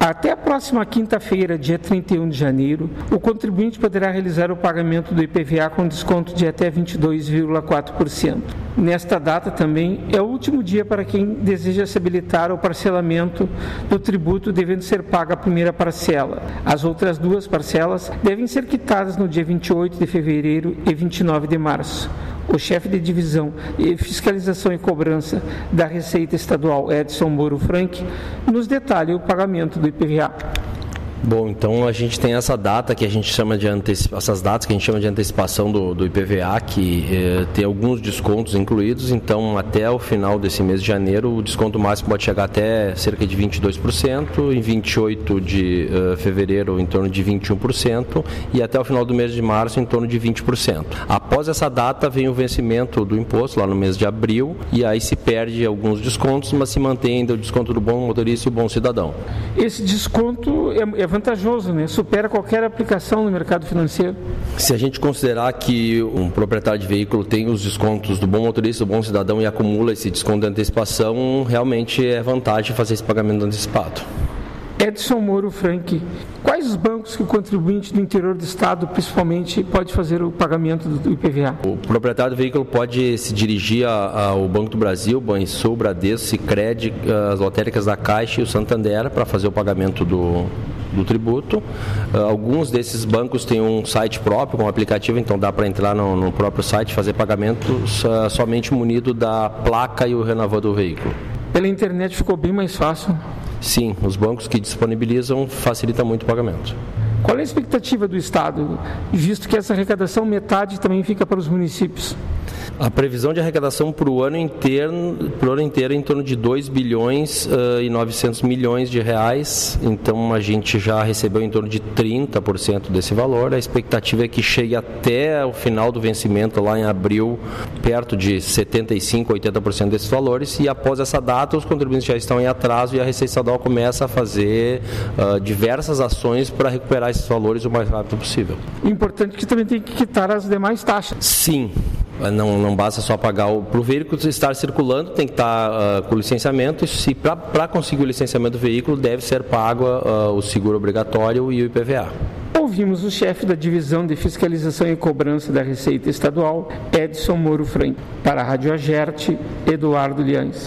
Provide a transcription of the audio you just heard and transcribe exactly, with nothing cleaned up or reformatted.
Até a próxima quinta-feira, dia trinta e um de janeiro, o contribuinte poderá realizar o pagamento do I P V A com desconto de até vinte e dois vírgula quatro por cento. Nesta data também é o último dia para quem deseja se habilitar ao parcelamento do tributo, devendo ser paga a primeira parcela. As outras duas parcelas devem ser quitadas no dia vinte e oito de fevereiro e vinte e nove de março. O chefe de divisão de Fiscalização e Cobrança da Receita Estadual, Edson Moro Frank, nos detalha o pagamento do I P V A. Bom, então a gente tem essa data que a gente chama de antecipa, essas datas que a gente chama de antecipação do, do I P V A, que eh, tem alguns descontos incluídos. Então, até o final desse mês de janeiro, o desconto máximo pode chegar até cerca de vinte e dois por cento, em vinte e oito de uh, fevereiro em torno de vinte e um por cento e até o final do mês de março em torno de vinte por cento. Após essa data vem o vencimento do imposto lá no mês de abril e aí se perde alguns descontos, mas se mantém ainda o desconto do bom motorista e o bom cidadão. Esse desconto é, é vantajoso, né? Supera qualquer aplicação no mercado financeiro. Se a gente considerar que um proprietário de veículo tem os descontos do bom motorista, do bom cidadão e acumula esse desconto de antecipação, realmente é vantagem fazer esse pagamento antecipado. Edson Moro Frank, quais os bancos que o contribuinte do interior do estado, principalmente, pode fazer o pagamento do I P V A? O proprietário do veículo pode se dirigir ao Banco do Brasil, Banrisul, Bradesco, Sicredi, as lotéricas da Caixa e o Santander para fazer o pagamento do, do tributo. Alguns desses bancos têm um site próprio, com um aplicativo, então dá para entrar no, no próprio site e fazer pagamento somente munido da placa e o renovador do veículo. Pela internet ficou bem mais fácil. Sim, os bancos que disponibilizam facilitam muito o pagamento. Qual é a expectativa do Estado, visto que essa arrecadação, metade também fica para os municípios? A previsão de arrecadação para o ano inteiro, para o ano inteiro é em torno de dois bilhões e novecentos milhões de reais. Então a gente já recebeu em torno de trinta por cento desse valor. A expectativa é que chegue até o final do vencimento, lá em abril, perto de setenta e cinco por cento, oitenta por cento desses valores. E após essa data, os contribuintes já estão em atraso e a Receita Estadual começa a fazer uh, diversas ações para recuperar esses valores o mais rápido possível. O importante é que também tem que quitar as demais taxas. Sim. Não, não basta só pagar o para o veículo estar circulando, tem que estar uh, com licenciamento. E se para conseguir o licenciamento do veículo deve ser pago uh, o seguro obrigatório e o I P V A. Ouvimos o chefe da Divisão de Fiscalização e Cobrança da Receita Estadual, Edson Moro Frank. Para a Rádio Agerte, Eduardo Liães.